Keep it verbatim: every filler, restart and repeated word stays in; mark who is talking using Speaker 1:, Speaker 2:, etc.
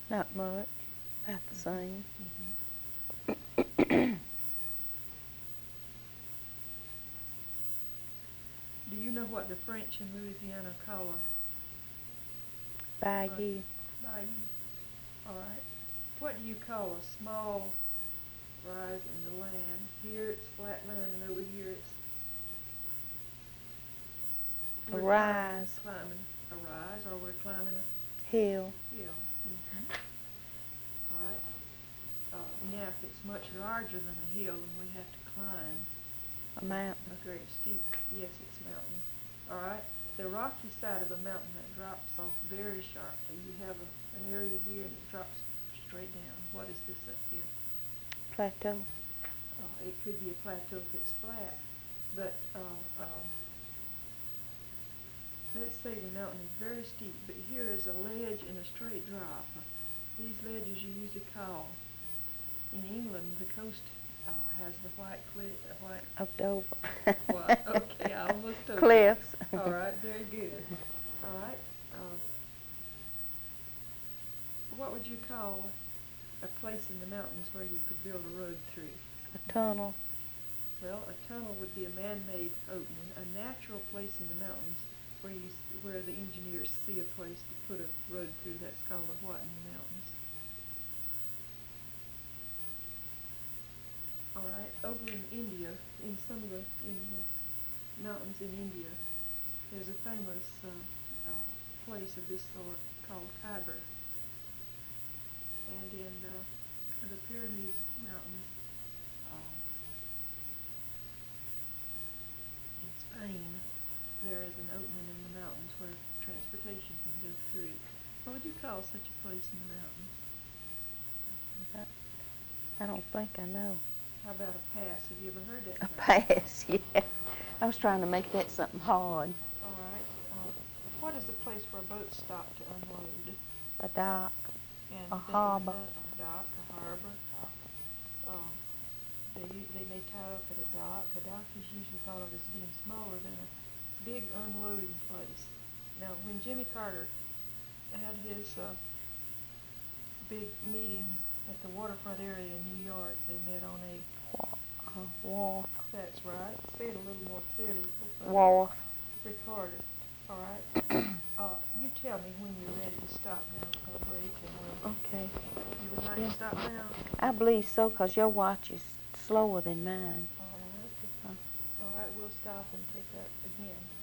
Speaker 1: Not much. About the same.
Speaker 2: Mm-hmm. Do you know what the French in Louisiana call a
Speaker 1: Bayou.
Speaker 2: bayou? All right. What do you call a small rise in the land? Here it's flat land, and over here it's
Speaker 1: A
Speaker 2: we're
Speaker 1: rise.
Speaker 2: Climbing, climbing a rise, or we're climbing a
Speaker 1: Hill.
Speaker 2: hill. Mm-hmm. All right. Uh, now, if it's much larger than a hill, then we have to climb
Speaker 1: A mountain.
Speaker 2: a great steep. Yes, it's mountain. All right. The rocky side of a mountain that drops off very sharply. You have a, an area here, and it drops straight down. What is this up here?
Speaker 1: Plateau.
Speaker 2: Uh, it could be a plateau if it's flat, but uh, uh, let's say the mountain is very steep, but here is a ledge and a straight drop. These ledges you usually call, in England, the coast uh, has the white cliff, uh, white.
Speaker 1: Of Dover.
Speaker 2: What? Okay, I almost told
Speaker 1: Cliffs.
Speaker 2: you. All right, very good. All right. Uh, what would you call a place in the mountains where you could build a road through?
Speaker 1: A tunnel.
Speaker 2: Well, a tunnel would be a man-made opening, a natural place in the mountains where you where the engineers see a place to put a road through. That's called a what in the mountains? All right, over in India, in some of the in the mountains in India, there's a famous uh, uh, place of this sort called Khyber, and in uh, the Pyrenees Mountains. Uh, in Spain, there is an opening in the mountains where transportation can go through. What would you call such a place in the mountains?
Speaker 1: I don't think I know.
Speaker 2: How about a pass? Have you ever heard that
Speaker 1: A
Speaker 2: term?
Speaker 1: pass, yeah. I was trying to make that something hard.
Speaker 2: All right. Uh, what is the place where boats stop to unload?
Speaker 1: A dock.
Speaker 2: And
Speaker 1: A
Speaker 2: think of
Speaker 1: harbor.
Speaker 2: another- A dock, a harbor. Um, they u- they may tie up at a dock. A dock is usually thought of as being smaller than a big unloading place. Now, when Jimmy Carter had his uh, big meeting at the waterfront area in New York, they met on a.
Speaker 1: Uh, wharf.
Speaker 2: That's right. Say it a little more clearly.
Speaker 1: Wharf.
Speaker 2: Recorder. All right. uh, you tell me when you're ready to stop now for a break, and we'll.
Speaker 1: Okay.
Speaker 2: You would like
Speaker 1: Yeah.
Speaker 2: to stop now?
Speaker 1: I believe so, 'cause your watch is slower than mine.
Speaker 2: All right.
Speaker 1: Huh.
Speaker 2: All right. We'll stop and take up again.